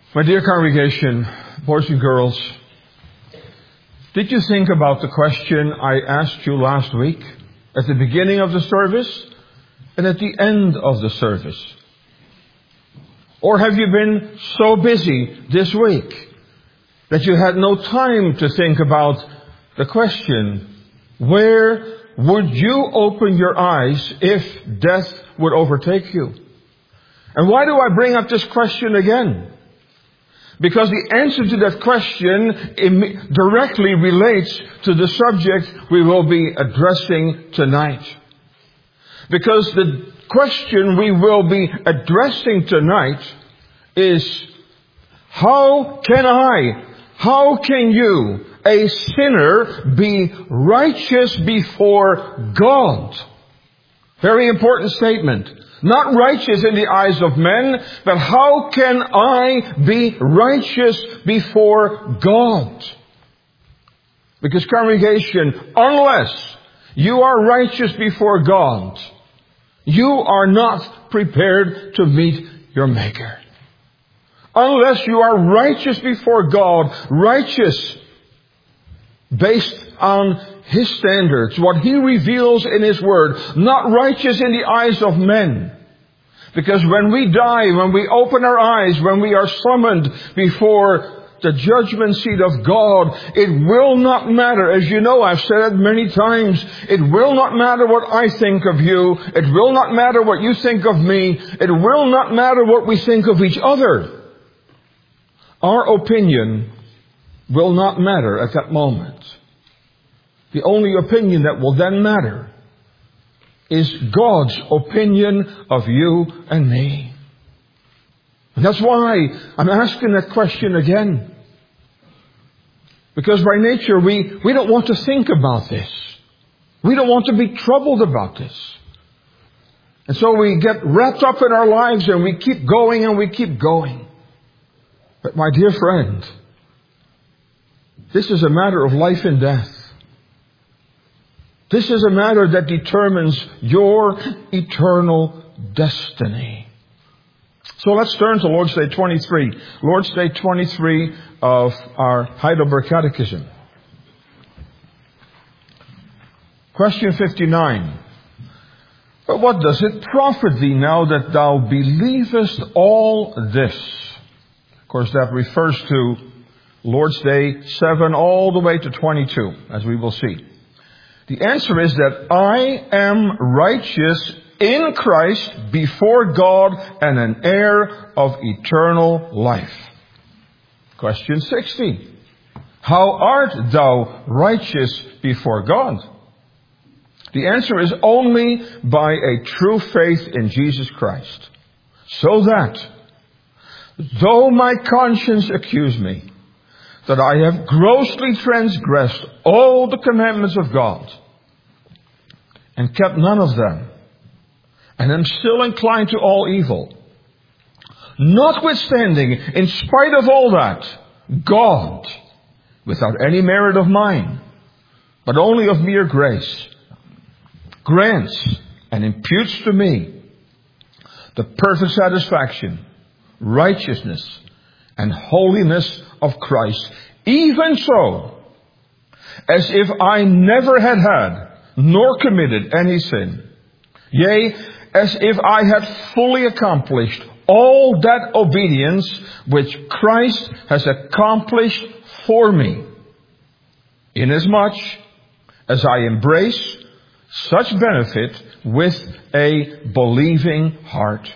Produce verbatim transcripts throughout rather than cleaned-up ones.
My dear congregation, boys and girls, did you think about the question I asked you last week at the beginning of the service and at the end of the service? Or have you been so busy this week that you had no time to think about the question, where would you open your eyes if death would overtake you? And why do I bring up this question again? Because the answer to that question directly relates to the subject we will be addressing tonight. Because the question we will be addressing tonight is, how can I, how can you, a sinner, be righteous before God? Very important statement. Not righteous in the eyes of men, but how can I be righteous before God? Because congregation, unless you are righteous before God, you are not prepared to meet your Maker. Unless you are righteous before God, righteous based on His standards, what He reveals in His Word, not righteous in the eyes of men. Because when we die, when we open our eyes, when we are summoned before the judgment seat of God, it will not matter. As you know, I've said it many times, it will not matter what I think of you. It will not matter what you think of me. It will not matter what we think of each other. Our opinion will not matter at that moment. The only opinion that will then matter is God's opinion of you and me. And that's why I'm asking that question again. Because by nature we, we don't want to think about this. We don't want to be troubled about this. And so we get wrapped up in our lives and we keep going and we keep going. But my dear friend, this is a matter of life and death. This is a matter that determines your eternal destiny. So let's turn to Lord's Day twenty-three. Lord's Day twenty-three of our Heidelberg Catechism. Question fifty-nine. But what does it profit thee now that thou believest all this? Of course, that refers to Lord's Day seven all the way to twenty-two, as we will see. The answer is that I am righteous in Christ before God and an heir of eternal life. Question sixty. How art thou righteous before God? The answer is only by a true faith in Jesus Christ. So that, though my conscience accuse me, that I have grossly transgressed all the commandments of God and kept none of them, and am still inclined to all evil. Notwithstanding, in spite of all that, God, without any merit of mine, but only of mere grace, grants and imputes to me the perfect satisfaction, righteousness, and holiness of Christ, even so, as if I never had had, nor committed any sin. Yea, as if I had fully accomplished all that obedience which Christ has accomplished for me, inasmuch as I embrace such benefit with a believing heart.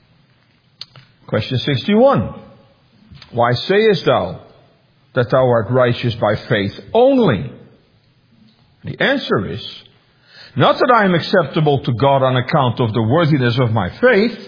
Question sixty-one. Why sayest thou that thou art righteous by faith only? The answer is, not that I am acceptable to God on account of the worthiness of my faith,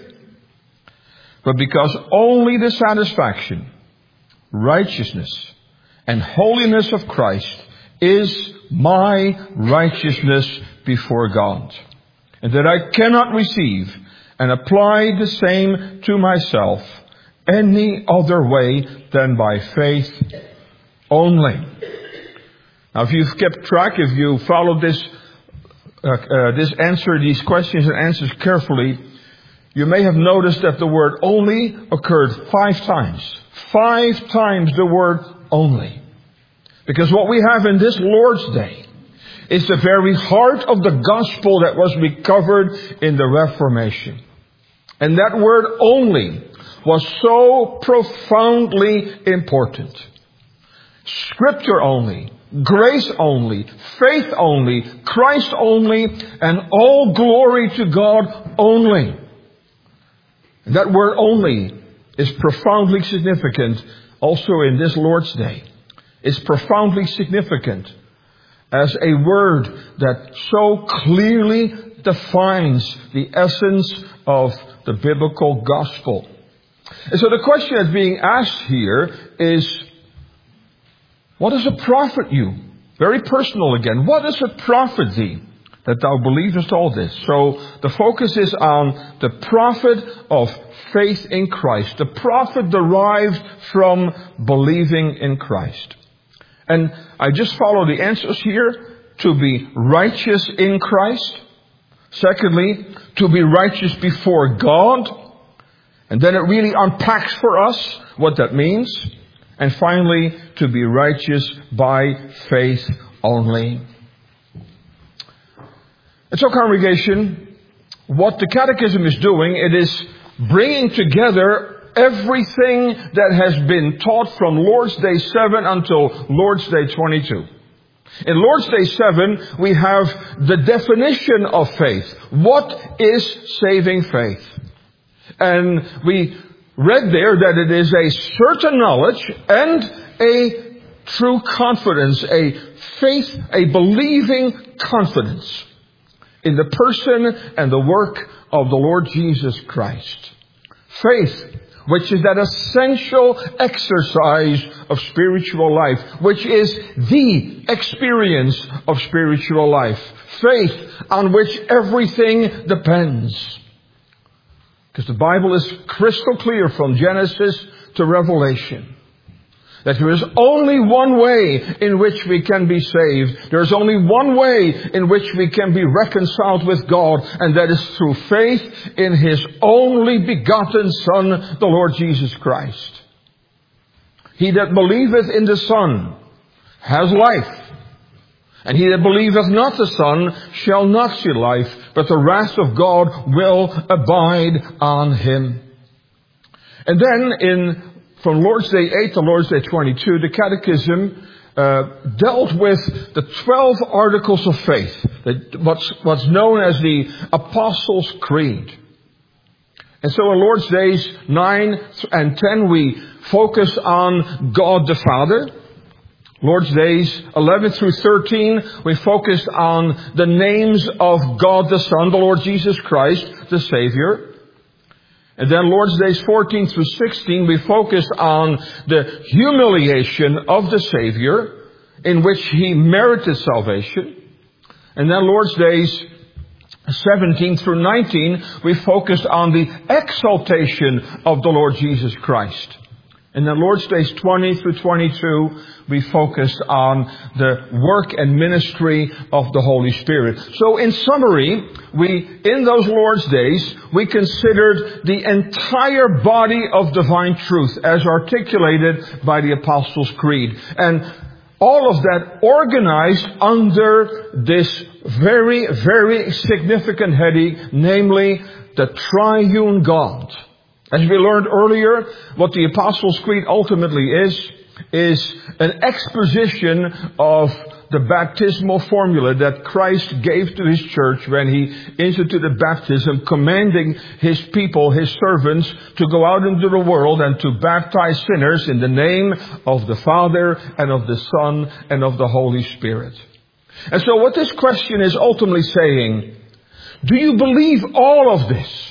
but because only the satisfaction, righteousness, and holiness of Christ is my righteousness before God, and that I cannot receive and apply the same to myself any other way than by faith only. Now, if you've kept track, if you followed this, uh, uh, this answer, these questions and answers carefully, You may have noticed that the word only occurred five times. Five times the word only. Because what we have in this Lord's Day is the very heart of the gospel that was recovered in the Reformation. And that word only was so profoundly important. Scripture only, grace only, faith only, Christ only, and all glory to God only. And that word only is profoundly significant also in this Lord's Day. It's profoundly significant as a word that so clearly defines the essence of the biblical gospel. And so the question that's being asked here is, what does it profit you? Very personal again. What does it profit thee that thou believest all this? So the focus is on the profit of faith in Christ. The profit derived from believing in Christ. And I just follow the answers here. To be righteous in Christ. Secondly, to be righteous before God. And then it really unpacks for us what that means. And finally, to be righteous by faith only. And so, congregation, what the Catechism is doing, it is bringing together everything that has been taught from Lord's Day seven until Lord's Day twenty-two. In Lord's Day seven, we have the definition of faith. What is saving faith? And we read there that it is a certain knowledge and a true confidence, a faith, a believing confidence in the person and the work of the Lord Jesus Christ. Faith, which is that essential exercise of spiritual life, which is the experience of spiritual life. Faith on which everything depends. Because the Bible is crystal clear from Genesis to Revelation that there is only one way in which we can be saved. There is only one way in which we can be reconciled with God, and that is through faith in His only begotten Son, the Lord Jesus Christ. He that believeth in the Son has life. And he that believeth not the Son shall not see life, but the wrath of God will abide on him. And then in from Lord's Day eight to Lord's Day twenty-two, the Catechism uh, dealt with the twelve articles of faith, that what's, what's known as the Apostles' Creed. And so in Lord's Days nine and ten, we focus on God the Father. Lord's Days eleven through thirteen, we focused on the names of God the Son, the Lord Jesus Christ, the Savior. And then Lord's Days fourteen through sixteen, we focused on the humiliation of the Savior, in which He merited salvation. And then Lord's Days seventeen through nineteen, we focused on the exaltation of the Lord Jesus Christ. And then Lord's Days twenty through twenty-two, we focused on the work and ministry of the Holy Spirit. So in summary, we, in those Lord's Days, we considered the entire body of divine truth as articulated by the Apostles' Creed. And all of that organized under this very, very significant heading, namely the triune God. As we learned earlier, what the Apostles' Creed ultimately is, is an exposition of the baptismal formula that Christ gave to His church when He instituted baptism, commanding His people, His servants, to go out into the world and to baptize sinners in the name of the Father and of the Son and of the Holy Spirit. And so what this question is ultimately saying, do you believe all of this?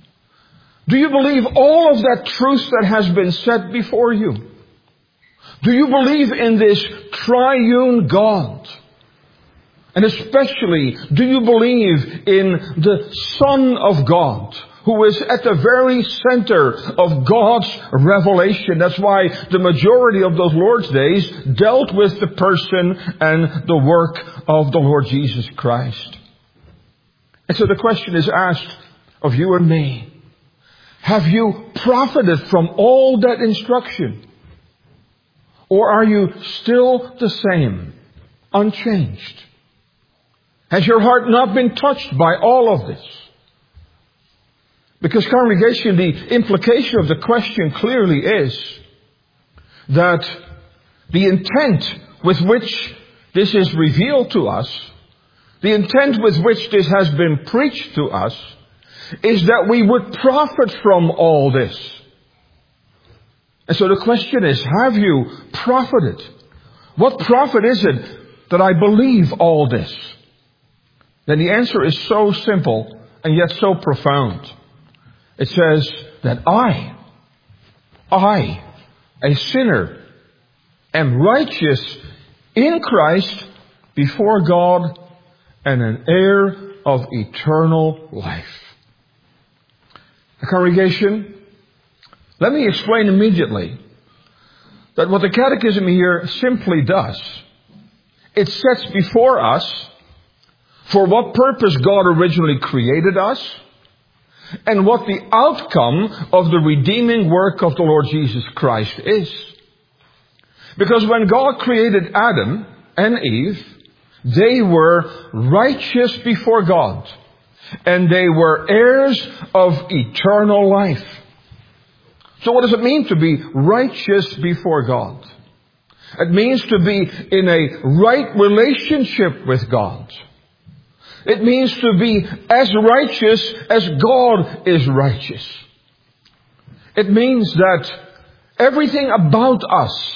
Do you believe all of that truth that has been set before you? Do you believe in this triune God? And especially, do you believe in the Son of God, who is at the very center of God's revelation? That's why the majority of those Lord's Days dealt with the person and the work of the Lord Jesus Christ. And so the question is asked of you and me. Have you profited from all that instruction? Or are you still the same, unchanged? Has your heart not been touched by all of this? Because, congregation, the implication of the question clearly is that the intent with which this is revealed to us, the intent with which this has been preached to us, is that we would profit from all this. And so the question is, have you profited? What profit is it that I believe all this? Then the answer is so simple and yet so profound. It says that I, I, a sinner, am righteous in Christ before God and an heir of eternal life. The congregation, let me explain immediately that what the Catechism here simply does, it sets before us for what purpose God originally created us, and what the outcome of the redeeming work of the Lord Jesus Christ is. Because when God created Adam and Eve, they were righteous before God, and they were heirs of eternal life. So what does it mean to be righteous before God? It means to be in a right relationship with God. It means to be as righteous as God is righteous. It means that everything about us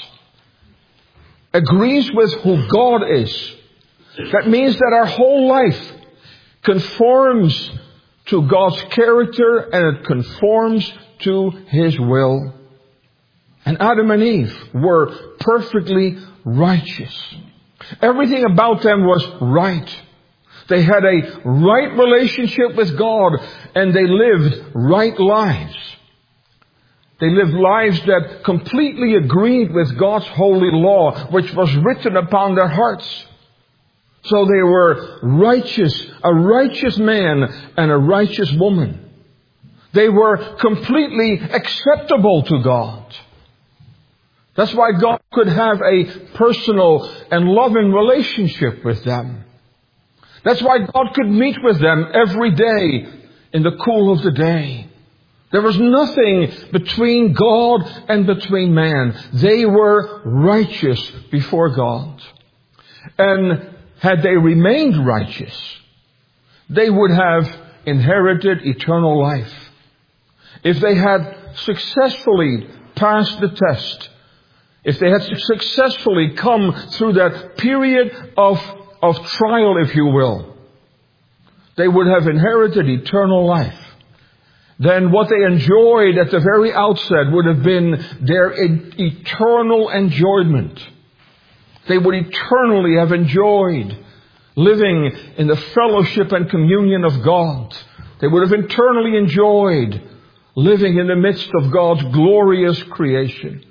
agrees with who God is. That means that our whole life conforms to God's character and it conforms to His will. And Adam and Eve were perfectly righteous. Everything about them was right. They had a right relationship with God, and they lived right lives. They lived lives that completely agreed with God's holy law, which was written upon their hearts. So they were righteous, a righteous man and a righteous woman. They were completely acceptable to God. That's why God could have a personal and loving relationship with them. That's why God could meet with them every day in the cool of the day. There was nothing between God and between man. They were righteous before God. And had they remained righteous, they would have inherited eternal life. If they had successfully passed the test, if they had successfully come through that period of of trial, if you will, they would have inherited eternal life. Then what they enjoyed at the very outset would have been their eternal enjoyment. They would eternally have enjoyed living in the fellowship and communion of God. They would have eternally enjoyed living in the midst of God's glorious creation.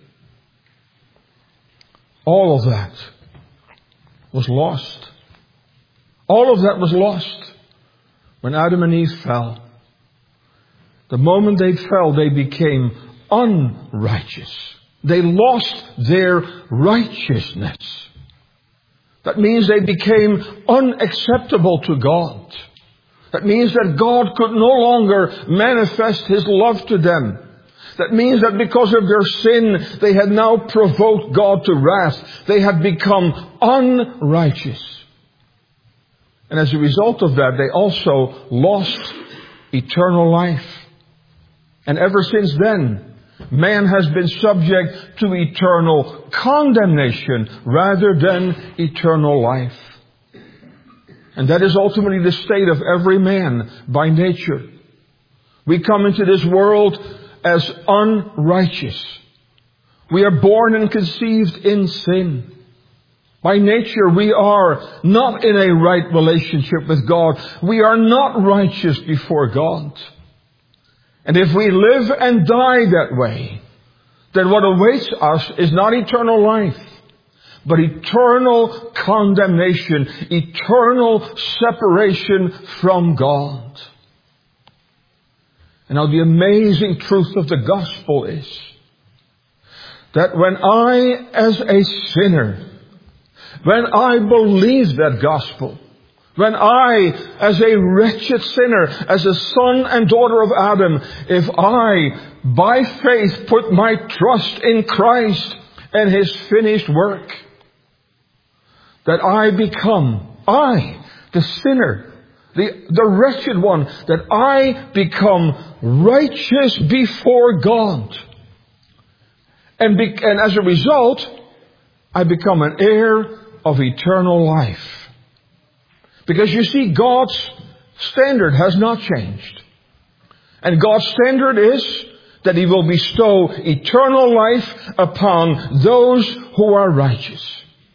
All of that was lost. All of that was lost when Adam and Eve fell. The moment they fell, they became unrighteous. They lost their righteousness. That means they became unacceptable to God. That means that God could no longer manifest His love to them. That means that because of their sin, they had now provoked God to wrath. They had become unrighteous. And as a result of that, they also lost eternal life. And ever since then, man has been subject to eternal condemnation rather than eternal life. And that is ultimately the state of every man by nature. We come into this world as unrighteous. We are born and conceived in sin. By nature, we are not in a right relationship with God. We are not righteous before God. And if we live and die that way, then what awaits us is not eternal life, but eternal condemnation, eternal separation from God. And now the amazing truth of the gospel is that when I, as a sinner, when I believe that gospel, when I, as a wretched sinner, as a son and daughter of Adam, if I, by faith, put my trust in Christ and His finished work, that I become, I, the sinner, the, the wretched one, that I become righteous before God. And, be, and as a result, I become an heir of eternal life. Because you see, God's standard has not changed. And God's standard is that He will bestow eternal life upon those who are righteous.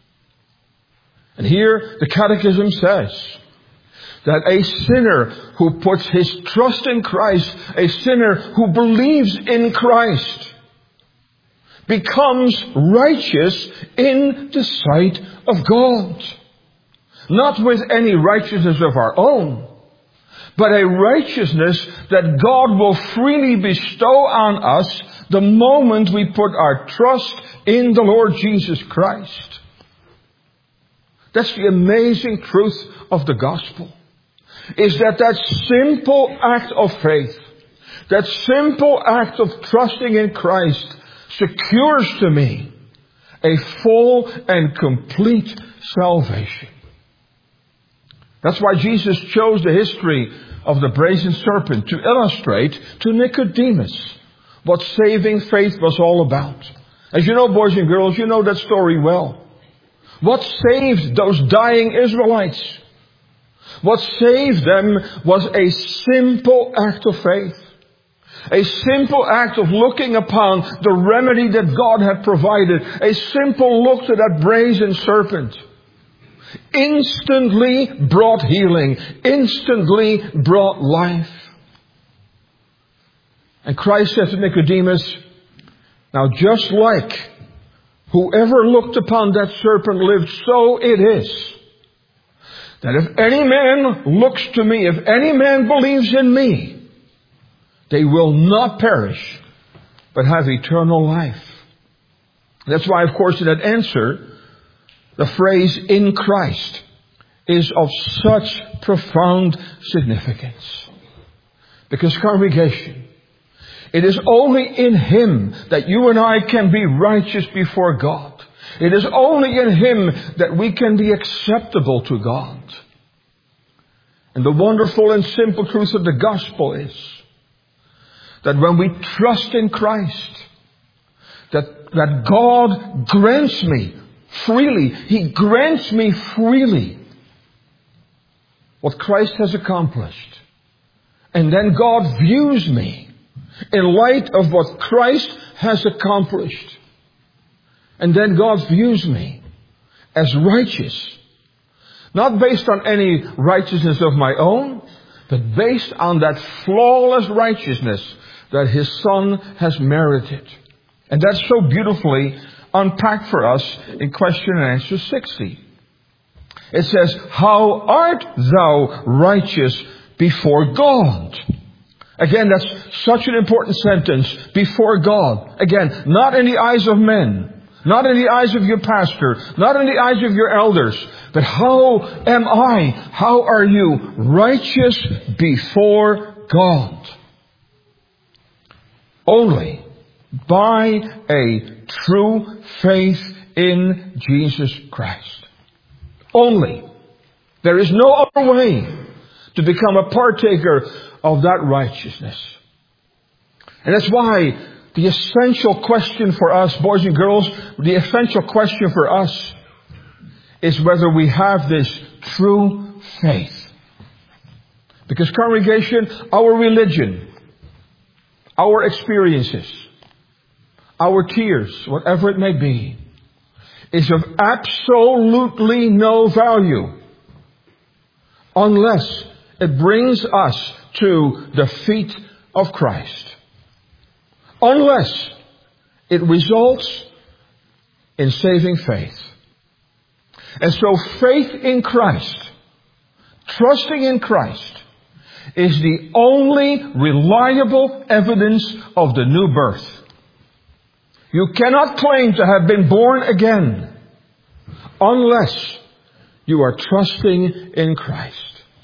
And here the Catechism says that a sinner who puts his trust in Christ, a sinner who believes in Christ, becomes righteous in the sight of God. Not with any righteousness of our own, but a righteousness that God will freely bestow on us the moment we put our trust in the Lord Jesus Christ. That's the amazing truth of the gospel. Is that that simple act of faith, that simple act of trusting in Christ secures to me a full and complete salvation. That's why Jesus chose the history of the brazen serpent to illustrate to Nicodemus what saving faith was all about. As you know, boys and girls, you know that story well. What saved those dying Israelites? What saved them was a simple act of faith. A simple act of looking upon the remedy that God had provided. A simple look to that brazen serpent. Instantly brought healing. Instantly brought life. And Christ said to Nicodemus, now just like whoever looked upon that serpent lived, so it is that if any man looks to me, if any man believes in me, they will not perish, but have eternal life. That's why, of course, in that answer, the phrase in Christ is of such profound significance. Because, congregation, it is only in Him that you and I can be righteous before God. It is only in Him that we can be acceptable to God. And the wonderful and simple truth of the gospel is that when we trust in Christ, that, that God grants me freely, He grants me freely what Christ has accomplished. And then God views me in light of what Christ has accomplished. And then God views me as righteous. Not based on any righteousness of my own, but based on that flawless righteousness that His Son has merited. And that's so beautifully unpacked for us in question and answer sixty. It says, how art thou righteous before God? Again, that's such an important sentence. Before God. Again, not in the eyes of men. Not in the eyes of your pastor. Not in the eyes of your elders. But how am I? How are you righteous before God? Only by a true faith in Jesus Christ. Only. There is no other way to become a partaker of that righteousness. And that's why the essential question for us, boys and girls, the essential question for us is whether we have this true faith. Because, congregation, our religion, our experiences, our tears, whatever it may be, is of absolutely no value unless it brings us to the feet of Christ. Unless it results in saving faith. And so faith in Christ, trusting in Christ, is the only reliable evidence of the new birth. You cannot claim to have been born again unless you are trusting in Christ.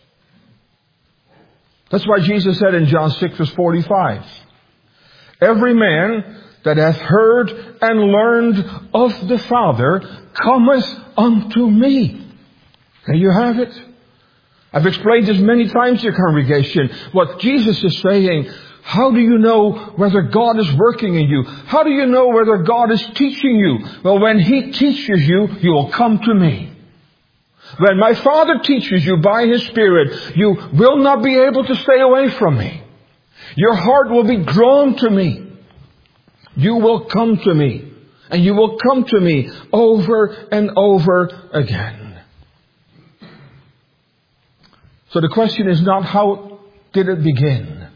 That's why Jesus said in John six verse forty-five, every man that hath heard and learned of the Father cometh unto me. There you have it. I've explained this many times to your congregation. What Jesus is saying, how do you know whether God is working in you? How do you know whether God is teaching you? Well, when He teaches you, you will come to me. When my Father teaches you by His Spirit, you will not be able to stay away from me. Your heart will be drawn to me. You will come to me. And you will come to me over and over again. So the question is not how did it begin?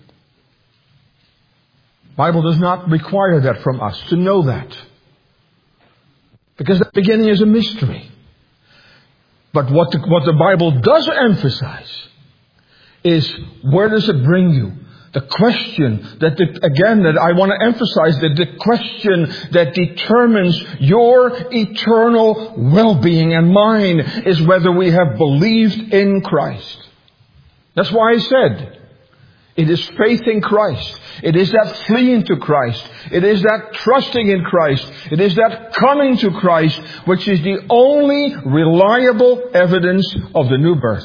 The Bible does not require that from us, to know that. Because the beginning is a mystery. But what the, what the Bible does emphasize is, where does it bring you? The question that, the, again, that I want to emphasize, that the question that determines your eternal well-being and mine is whether we have believed in Christ. That's why I said, it is faith in Christ. It is that fleeing to Christ. It is that trusting in Christ. It is that coming to Christ, which is the only reliable evidence of the new birth.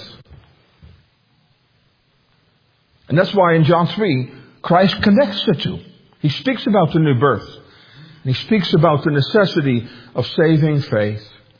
And that's why in John three, Christ connects the two. He speaks about the new birth. And He speaks about the necessity of saving faith.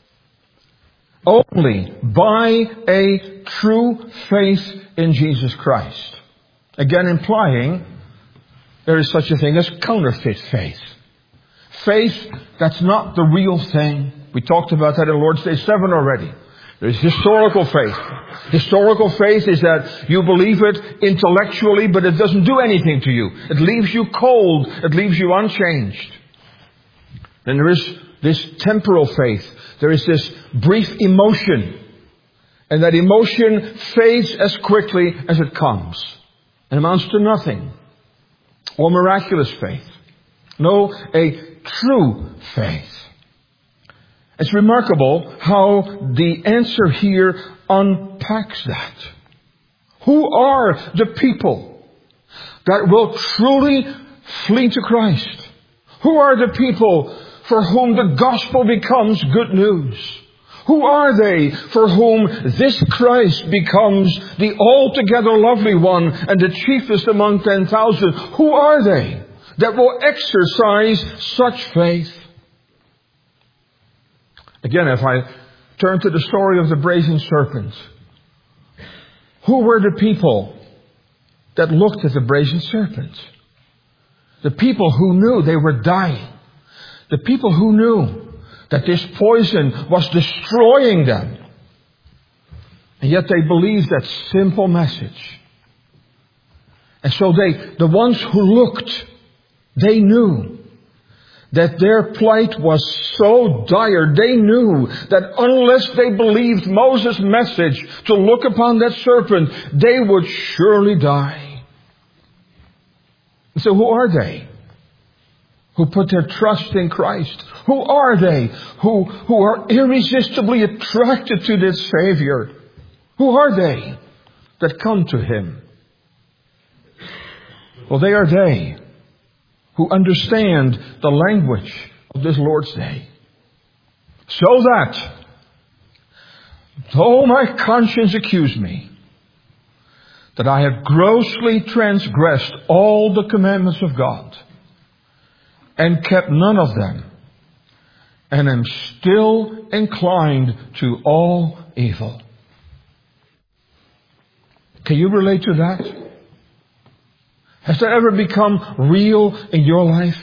Only by a true faith in Jesus Christ. Again, implying there is such a thing as counterfeit faith. Faith that's not the real thing. We talked about that in Lord's Day seven already. There's historical faith. Historical faith is that you believe it intellectually, but it doesn't do anything to you. It leaves you cold. It leaves you unchanged. Then there is this temporal faith. There is this brief emotion. And that emotion fades as quickly as it comes. And amounts to nothing. Or miraculous faith. No, a true faith. It's remarkable how the answer here unpacks that. Who are the people that will truly flee to Christ? Who are the people for whom the gospel becomes good news? Who are they for whom this Christ becomes the altogether lovely one and the chiefest among ten thousand? Who are they that will exercise such faith? Again, if I turn to the story of the brazen serpent, who were the people that looked at the brazen serpent? The people who knew they were dying. The people who knew that this poison was destroying them. And yet they believed that simple message. And so they, the ones who looked, they knew that their plight was so dire. They knew that unless they believed Moses' message to look upon that serpent, they would surely die. So who are they who put their trust in Christ? Who are they who, who are irresistibly attracted to this Savior? Who are they that come to Him? Well, they are they who understand the language of this Lord's Day. So that, though my conscience accuse me, that I have grossly transgressed all the commandments of God, and kept none of them, and am still inclined to all evil. Can you relate to that? Has that ever become real in your life?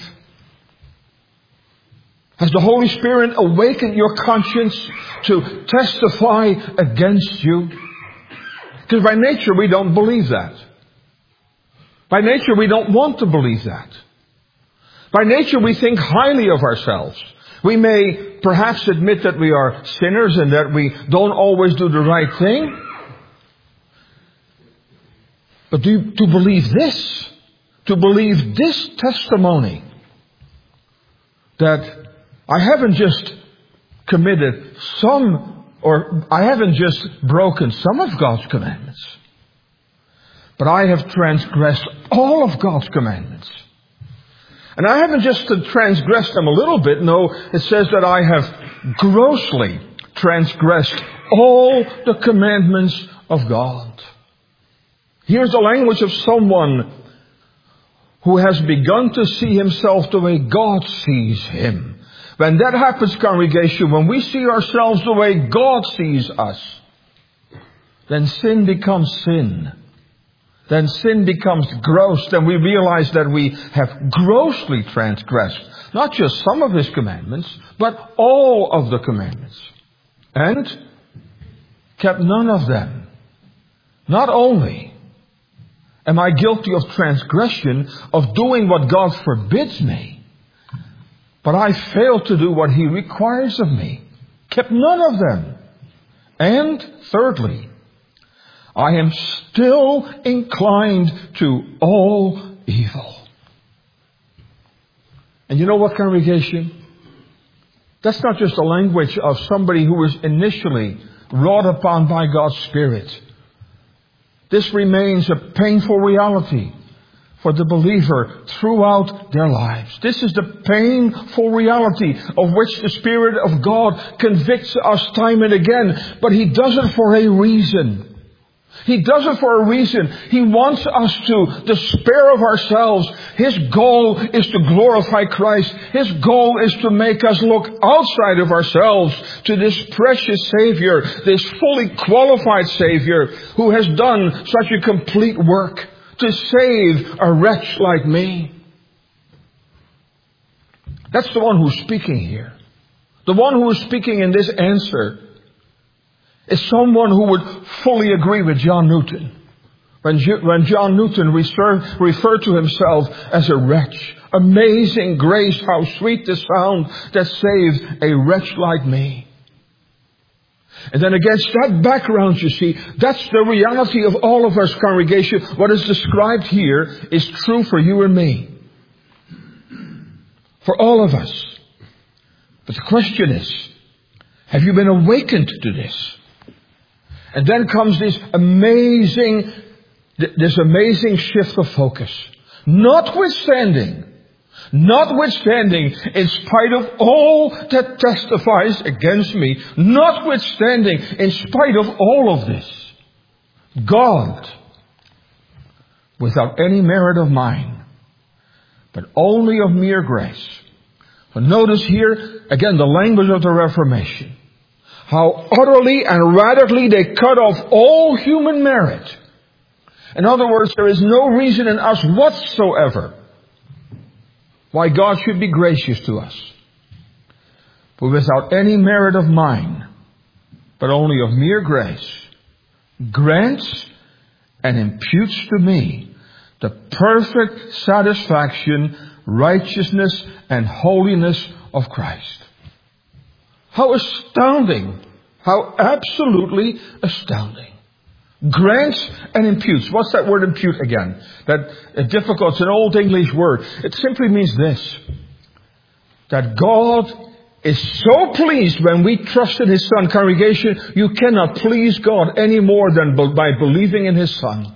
Has the Holy Spirit awakened your conscience to testify against you? Because by nature we don't believe that. By nature we don't want to believe that. By nature we think highly of ourselves. We may perhaps admit that we are sinners and that we don't always do the right thing. But to, to believe this, to believe this testimony, that I haven't just committed some, or I haven't just broken some of God's commandments, but I have transgressed all of God's commandments. And I haven't just transgressed them a little bit. No, it says that I have grossly transgressed all the commandments of God. Here's the language of someone who has begun to see himself the way God sees him. When that happens, congregation, when we see ourselves the way God sees us, then sin becomes sin. Then sin becomes gross. Then we realize that we have grossly transgressed not just some of His commandments, but all of the commandments. And kept none of them. Not only am I guilty of transgression, of doing what God forbids me, but I fail to do what He requires of me. Kept none of them. And thirdly, I am still inclined to all evil. And you know what, congregation? That's not just a language of somebody who was initially wrought upon by God's Spirit. This remains a painful reality for the believer throughout their lives. This is the painful reality of which the Spirit of God convicts us time and again. But He does it for a reason. He does it for a reason. He wants us to despair of ourselves. His goal is to glorify Christ. His goal is to make us look outside of ourselves to this precious Savior, this fully qualified Savior who has done such a complete work to save a wretch like me. That's the one who's speaking here. The one who is speaking in this answer is someone who would fully agree with John Newton. When, when John Newton refer, referred to himself as a wretch. Amazing grace, how sweet the sound that saved a wretch like me. And then against that background, you see, that's the reality of all of us, congregation. What is described here is true for you and me. For all of us. But the question is, have you been awakened to this? And then comes this amazing, this amazing shift of focus. Notwithstanding, notwithstanding, in spite of all that testifies against me, notwithstanding, in spite of all of this, God, without any merit of mine, but only of mere grace. But notice here, again, the language of the Reformation. How utterly and radically they cut off all human merit. In other words, there is no reason in us whatsoever why God should be gracious to us. But without any merit of mine, but only of mere grace, grants and imputes to me the perfect satisfaction, righteousness, and holiness of Christ. How astounding. How absolutely astounding. Grants and imputes. What's that word impute again? That uh, difficult. It's an old English word. It simply means this. That God is so pleased when we trust in His Son. Congregation, you cannot please God any more than by believing in His Son.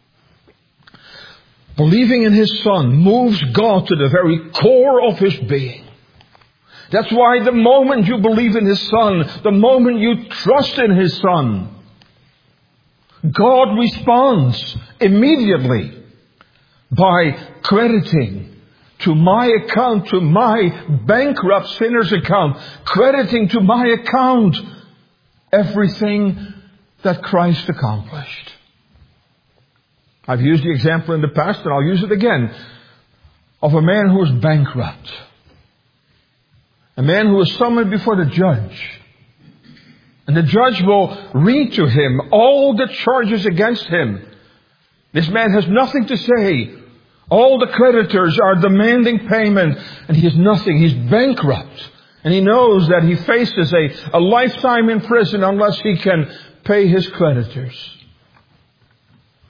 Believing in His Son moves God to the very core of His being. That's why the moment you believe in His Son, the moment you trust in His Son, God responds immediately by crediting to my account, to my bankrupt sinner's account, crediting to my account everything that Christ accomplished. I've used the example in the past, and I'll use it again, of a man who was bankrupt. A man who is summoned before the judge. And the judge will read to him all the charges against him. This man has nothing to say. All the creditors are demanding payment. And he has nothing. He's bankrupt. And he knows that he faces a, a lifetime in prison unless he can pay his creditors.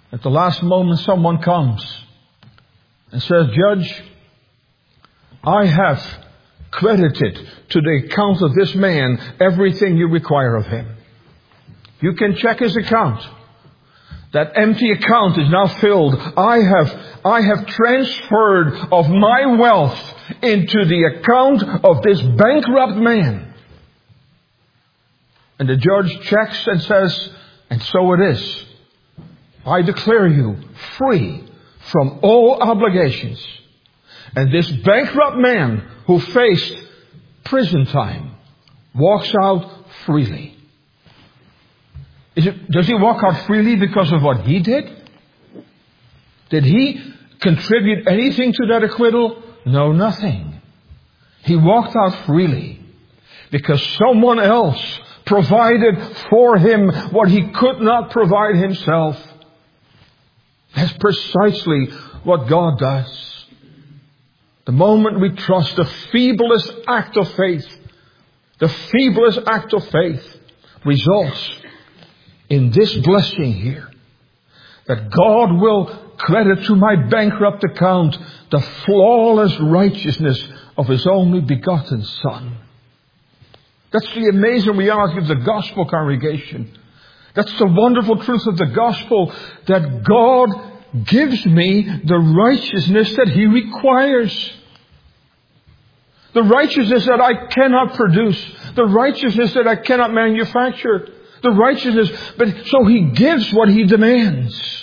At the last moment someone comes and says, Judge, I have credited to the account of this man everything you require of him. You can check his account. That empty account is now filled. I have, I have transferred of my wealth into the account of this bankrupt man. And the judge checks and says, and so it is. I declare you free from all obligations. And this bankrupt man who faced prison time walks out freely. Is it, does he walk out freely because of what he did? Did he contribute anything to that acquittal? No, nothing. He walked out freely because someone else provided for him what he could not provide himself. That's precisely what God does. The moment we trust, the feeblest act of faith, the feeblest act of faith results in this blessing here. That God will credit to my bankrupt account the flawless righteousness of His only begotten Son. That's the amazing reality of the gospel, congregation. That's the wonderful truth of the gospel, that God gives me the righteousness that He requires. The righteousness that I cannot produce. The righteousness that I cannot manufacture. The righteousness, but so He gives what He demands.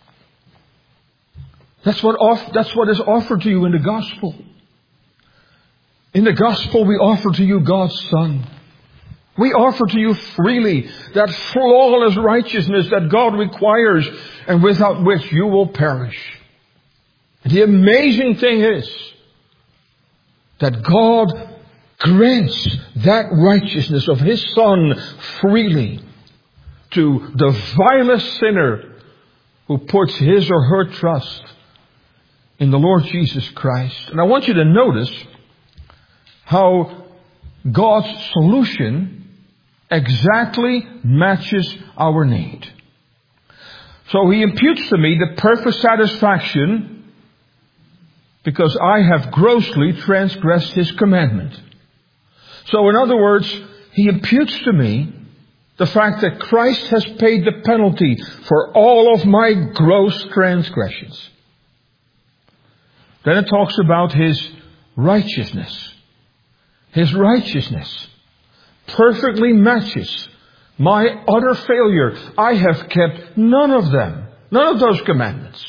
That's what off, that's what is offered to you in the gospel. In the gospel we offer to you God's Son. We offer to you freely that flawless righteousness that God requires and without which you will perish. And the amazing thing is that God grants that righteousness of His Son freely to the vilest sinner who puts his or her trust in the Lord Jesus Christ. And I want you to notice how God's solution exactly matches our need. So He imputes to me the perfect satisfaction because I have grossly transgressed His commandment. So in other words, He imputes to me the fact that Christ has paid the penalty for all of my gross transgressions. Then it talks about His righteousness. His righteousness perfectly matches my utter failure. I have kept none of them, none of those commandments.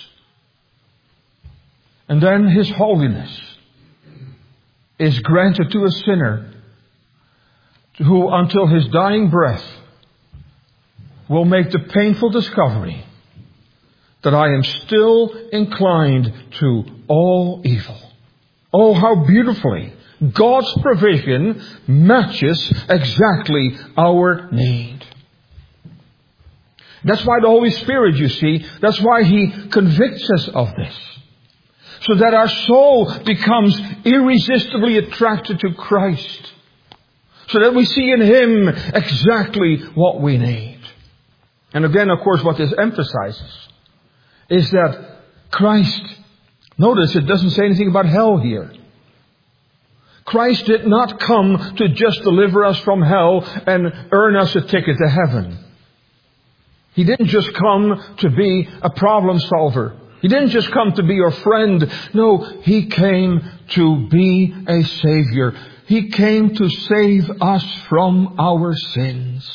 And then His holiness is granted to a sinner who, until his dying breath, will make the painful discovery that I am still inclined to all evil. Oh, how beautifully God's provision matches exactly our need. That's why the Holy Spirit, you see, that's why He convicts us of this. So that our soul becomes irresistibly attracted to Christ. So that we see in Him exactly what we need. And again, of course, what this emphasizes is that Christ, notice it doesn't say anything about hell here. Christ did not come to just deliver us from hell and earn us a ticket to heaven. He didn't just come to be a problem solver. He didn't just come to be your friend. No, He came to be a Savior. He came to save us from our sins.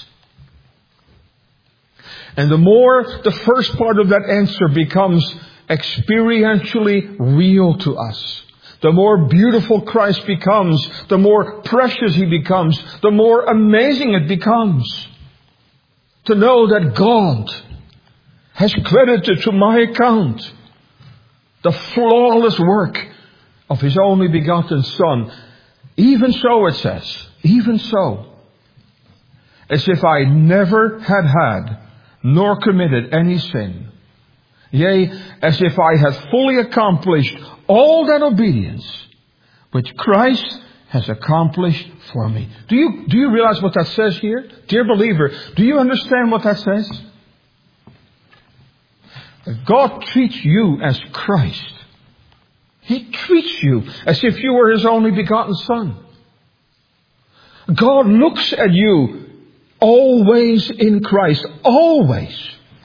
And the more the first part of that answer becomes experientially real to us, the more beautiful Christ becomes, the more precious He becomes, the more amazing it becomes to know that God has credited to my account the flawless work of His only begotten Son. Even so, it says, even so, as if I never had had nor committed any sin. Yea, as if I had fully accomplished all that obedience which Christ has accomplished for me. Do you, do you realize what that says here? Dear believer, do you understand what that says? that God treats you as Christ. He treats you as if you were His only begotten Son. God looks at you always in Christ. Always.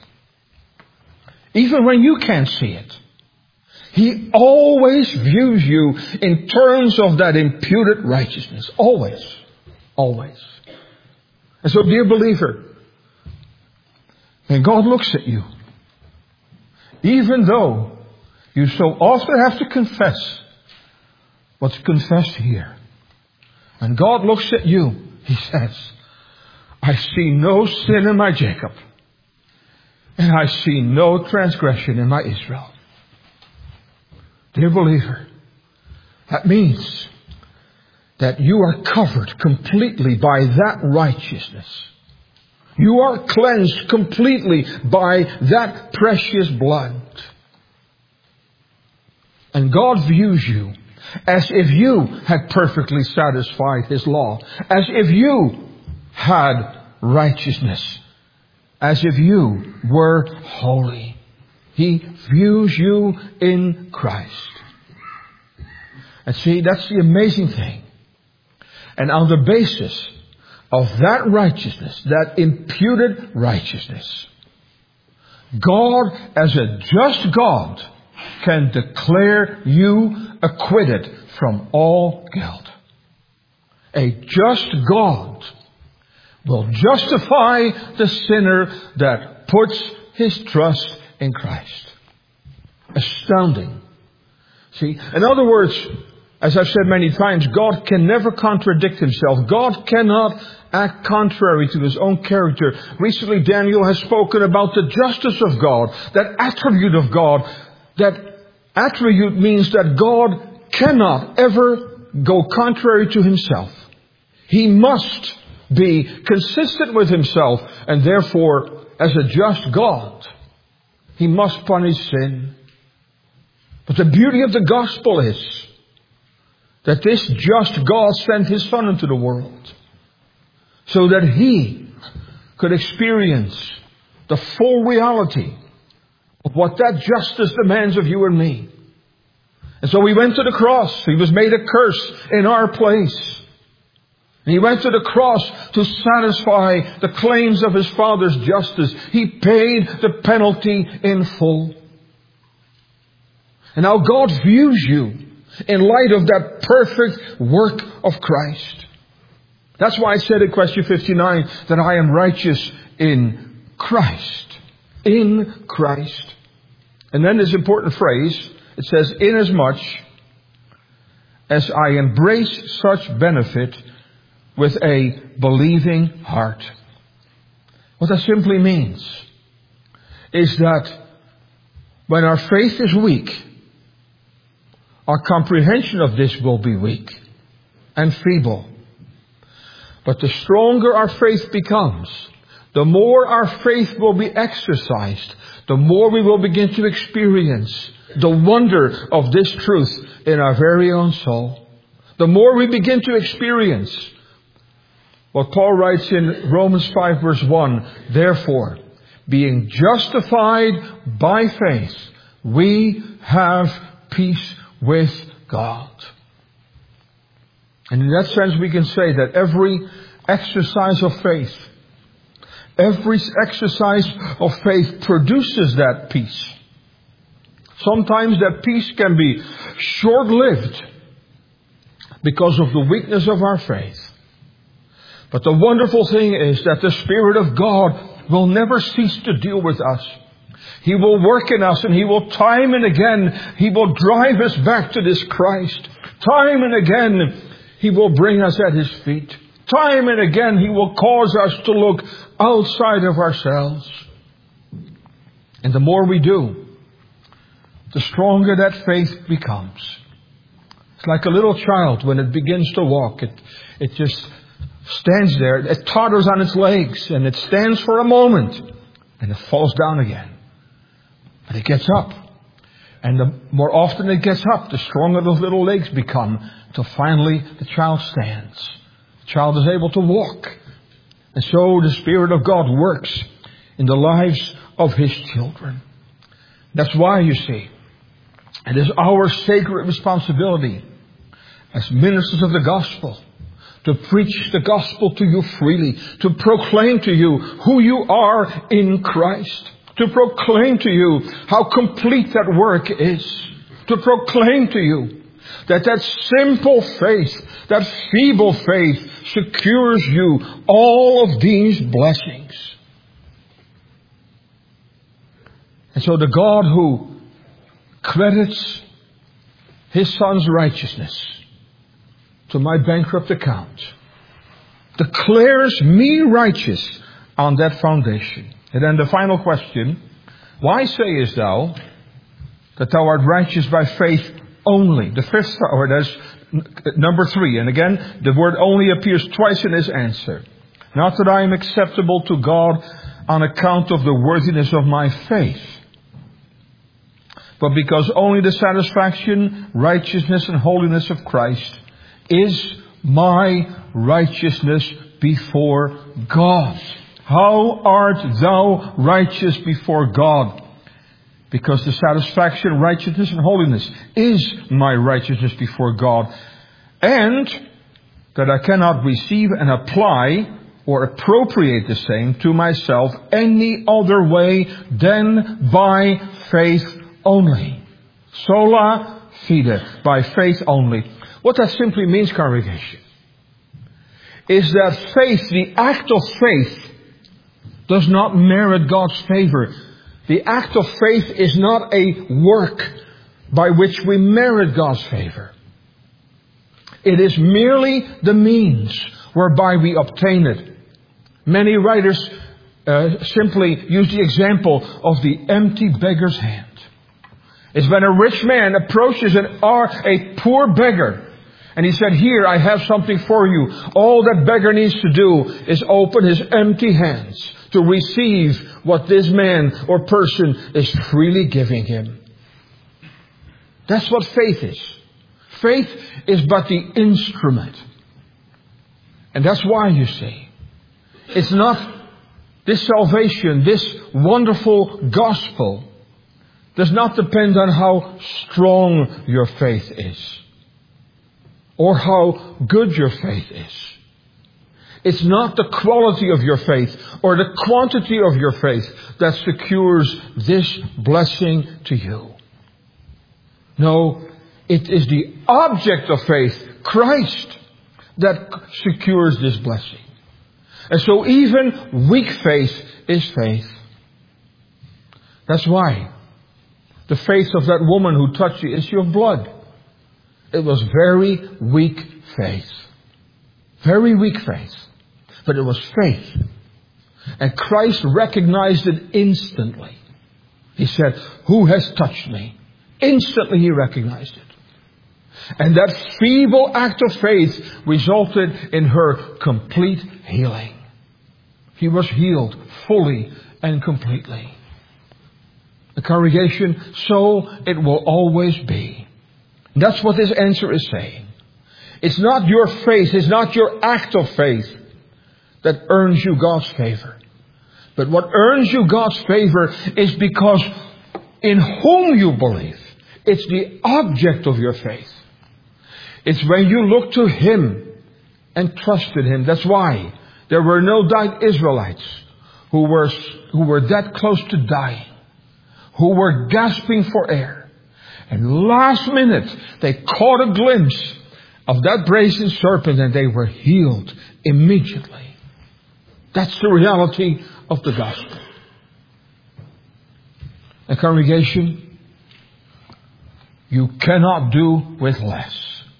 Even when you can't see it. He always views you in terms of that imputed righteousness. Always. Always. And so, dear believer, when God looks at you, even though you so often have to confess what's confessed here, when God looks at you, He says, I see no sin in my Jacob, and I see no transgression in my Israel. Dear believer, that means that you are covered completely by that righteousness. You are cleansed completely by that precious blood. And God views you as if you had perfectly satisfied His law, as if you had righteousness, as if you were holy. He views you in Christ. And see, that's the amazing thing. And on the basis of that righteousness, that imputed righteousness, God, as a just God, can declare you acquitted from all guilt. A just God will justify the sinner that puts his trust in Christ. Astounding. See, in other words, as I've said many times, God can never contradict Himself. God cannot act contrary to His own character. Recently, Daniel has spoken about the justice of God, that attribute of God. That attribute means that God cannot ever go contrary to Himself. He must be consistent with Himself, and therefore, as a just God, He must punish sin. But the beauty of the gospel is that this just God sent His Son into the world so that He could experience the full reality of what that justice demands of you and me. And so He went to the cross. He was made a curse in our place. And He went to the cross to satisfy the claims of His Father's justice. He paid the penalty in full. And now God views you in light of that perfect work of Christ. That's why I said in question fifty-nine that I am righteous in Christ. In Christ. And then this important phrase, it says, inasmuch as I embrace such benefit with a believing heart. What that simply means is that when our faith is weak, our comprehension of this will be weak and feeble. But the stronger our faith becomes, the more our faith will be exercised, the more we will begin to experience the wonder of this truth in our very own soul. The more we begin to experience what Paul writes in Romans five verse one, therefore, being justified by faith, we have peace with God. And in that sense we can say that every exercise of faith, every exercise of faith produces that peace. Sometimes that peace can be short-lived because of the weakness of our faith. But the wonderful thing is that the Spirit of God will never cease to deal with us. He will work in us, and He will time and again, He will drive us back to this Christ. Time and again, He will bring us at His feet. Time and again, He will cause us to look outside of ourselves. And the more we do, the stronger that faith becomes. It's like a little child when it begins to walk. It, it just stands there. It totters on its legs, and it stands for a moment, and it falls down again. But it gets up. And the more often it gets up, the stronger those little legs become, until finally the child stands. The child is able to walk. And so the Spirit of God works in the lives of His children. That's why, you see, it is our sacred responsibility as ministers of the gospel to preach the gospel to you freely, to proclaim to you who you are in Christ, to proclaim to you how complete that work is, to proclaim to you that that simple faith, that feeble faith secures you all of these blessings. And so the God who credits His Son's righteousness to my bankrupt account declares me righteous on that foundation. And then the final question, why sayest thou that thou art righteous by faith only? The fifth, or that's number three. And again, the word only appears twice in his answer. Not that I am acceptable to God on account of the worthiness of my faith, but because only the satisfaction, righteousness, and holiness of Christ is my righteousness before God. How art thou righteous before God? Because the satisfaction, righteousness, and holiness is my righteousness before God. And that I cannot receive and apply or appropriate the same to myself any other way than by faith only. Sola fide, by faith only. What that simply means, congregation, is that faith, the act of faith, does not merit God's favor. The act of faith is not a work by which we merit God's favor. It is merely the means whereby we obtain it. Many writers uh, simply use the example of the empty beggar's hand. It's when a rich man approaches an, or a poor beggar, and he said, "Here, I have something for you." All that beggar needs to do is open his empty hands to receive what this man or person is freely giving him. That's what faith is. Faith is but the instrument. And that's why, you see, it's not this salvation, this wonderful gospel does not depend on how strong your faith is or how good your faith is. It's not the quality of your faith or the quantity of your faith that secures this blessing to you. No, it is the object of faith, Christ, that secures this blessing. And so even weak faith is faith. That's why the faith of that woman who touched the issue of blood, it was very weak faith. Very weak faith. But it was faith. And Christ recognized it instantly. He said, "Who has touched me?" Instantly he recognized it. And that feeble act of faith resulted in her complete healing. He was healed fully and completely. The congregation, so it will always be. That's what this answer is saying. It's not your faith, it's not your act of faith that earns you God's favor. But what earns you God's favor is because in whom you believe. It's the object of your faith. It's when you look to Him and trusted Him. That's why there were no dying Israelites who were, who were that close to dying, who were gasping for air. And last minute, they caught a glimpse of that brazen serpent and they were healed immediately. That's the reality of the gospel. And congregation, you cannot do with less.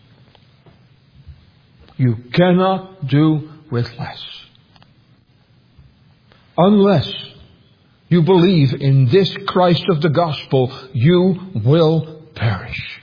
You cannot do with less. Unless you believe in this Christ of the gospel, you will perish.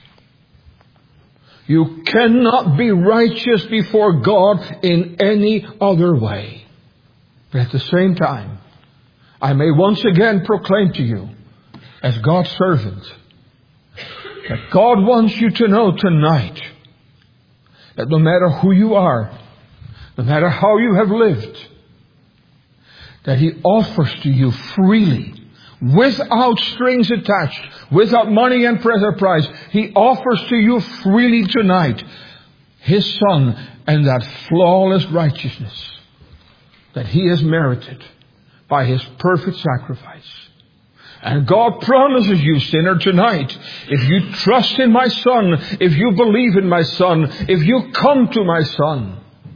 You cannot be righteous before God in any other way. But at the same time, I may once again proclaim to you, as God's servant, that God wants you to know tonight that no matter who you are, no matter how you have lived, that He offers to you freely, without strings attached, without money and present price. He offers to you freely tonight His Son and that flawless righteousness that He has merited by His perfect sacrifice. And God promises you, sinner, tonight, if you trust in my Son, if you believe in my Son, if you come to my Son,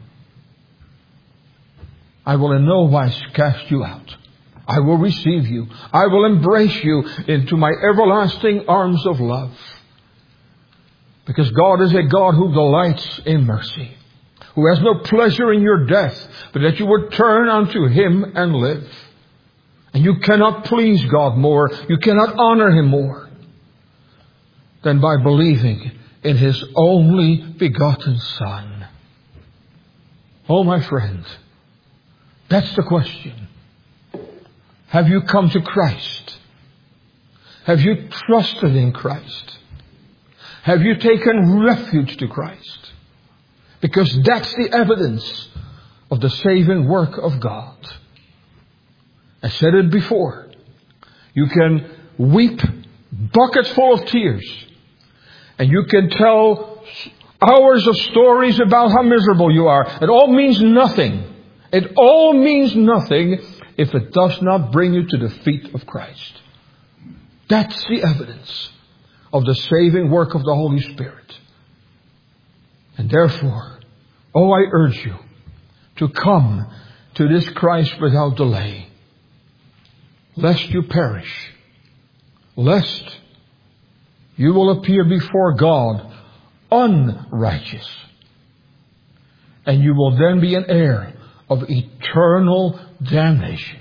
I will in no wise cast you out. I will receive you. I will embrace you into my everlasting arms of love. Because God is a God who delights in mercy, who has no pleasure in your death, but that you would turn unto Him and live. And you cannot please God more, you cannot honor Him more than by believing in His only begotten Son. Oh, my friend, that's the question. Have you come to Christ? Have you trusted in Christ? Have you taken refuge to Christ? Because that's the evidence of the saving work of God. I said it before. You can weep buckets full of tears. And you can tell hours of stories about how miserable you are. It all means nothing. It all means nothing if it does not bring you to the feet of Christ. That's the evidence of the saving work of the Holy Spirit. And therefore, oh, I urge you to come to this Christ without delay, lest you perish, lest you will appear before God unrighteous, and you will then be an heir of eternal damnation.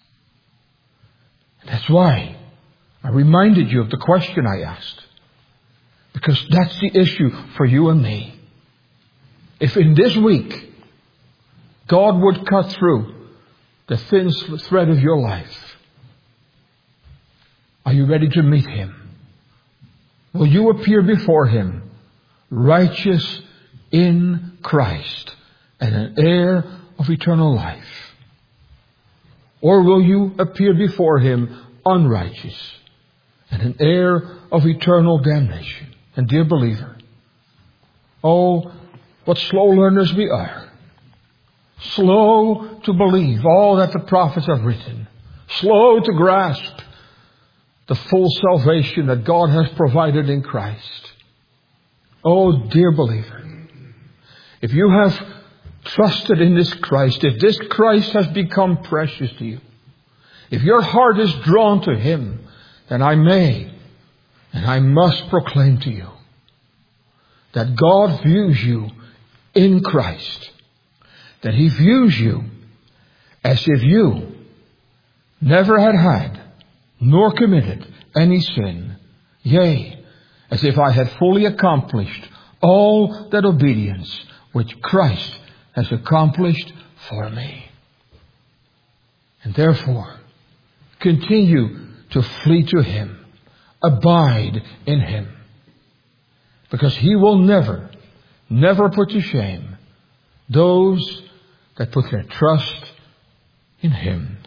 That's why I reminded you of the question I asked, because that's the issue for you and me. If in this week God would cut through the thin thread of your life, are you ready to meet Him? Will you appear before Him righteous in Christ and an heir of eternal life? Or will you appear before Him unrighteous and an heir of eternal damnation? And dear believer, oh, what slow learners we are. Slow to believe all that the prophets have written. Slow to grasp the full salvation that God has provided in Christ. Oh, dear believer, if you have trusted in this Christ, if this Christ has become precious to you, if your heart is drawn to Him, then I may and I must proclaim to you that God views you in Christ, that He views you as if you never had had nor committed any sin, yea, as if I had fully accomplished all that obedience which Christ has accomplished for me. And therefore, continue to flee to Him, abide in Him, because He will never, never put to shame those that put their trust in Him.